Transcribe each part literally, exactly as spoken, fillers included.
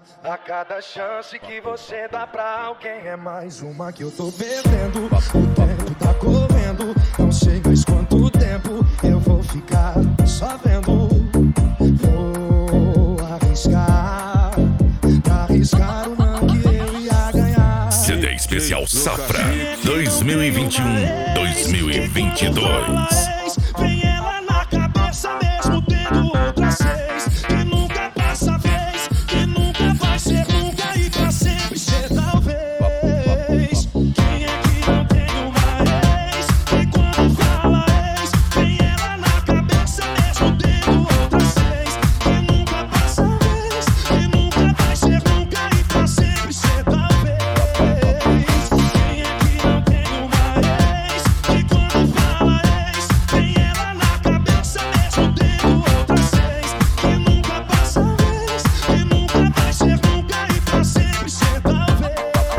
A cada chance que você dá pra alguém é mais uma que eu tô perdendo. O tempo tá correndo, não sei mais quanto tempo eu vou ficar só vendo. Vou arriscar, arriscar o não que eu ia ganhar. C D especial Safra dois mil e vinte e um, dois mil e vinte e dois. Vem ela na cabeça mesmo tendo outras seis. Que nunca passa vez, que nunca vai ser nunca e pra sempre ser talvez. Quem é que não tem uma ex? E quando fala ex, vem ela na cabeça mesmo tendo outras seis. Que nunca passa vez, que nunca vai ser nunca e pra sempre ser talvez. Quem é que não tem uma ex? E quando fala ex, vem ela na cabeça mesmo tendo outras seis. Que nunca passa vez, que nunca vai ser nunca e pra sempre ser talvez.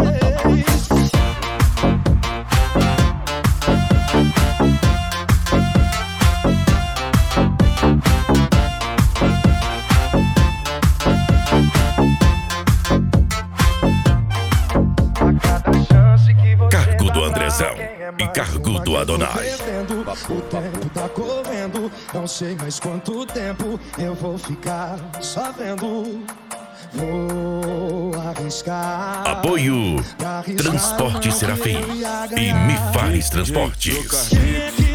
Cargo do Andrezão e cargo do Adonai. O tempo tá correndo, não sei mais quanto tempo eu vou ficar só vendo. Vou arriscar. Apoio arriscar Transporte o não que Serafim eu ia e ganhar. Me Fales Transportes. Quem é que